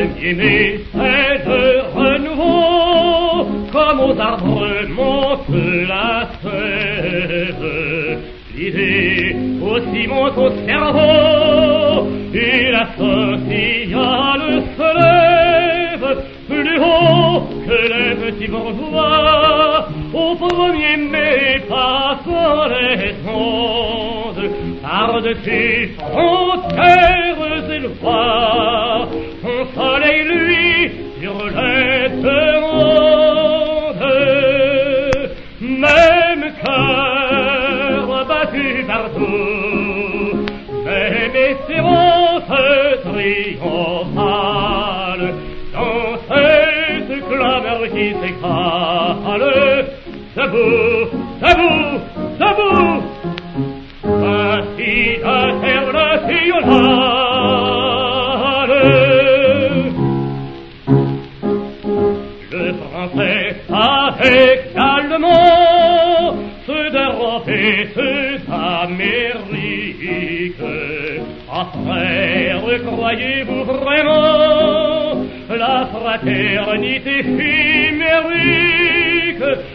premier c'est de renouveau, comme aux arbres monte la sève. L'idée aussi monte au cerveau, et la sociale se lève plus haut que les petits bourgeois. Au premier mai passant les ondes, par-dessus frontières et lois, son soleil lui sur les mondes. Même cœur battu partout, même espérance triomphale, dans cette clameur qui s'écrase, debout, debout, debout, ainsi internationale. Le français avec l'allemand, ceux d'Europe et ceux d'Amérique. Ah frères, croyez-vous vraiment la fraternité chimérique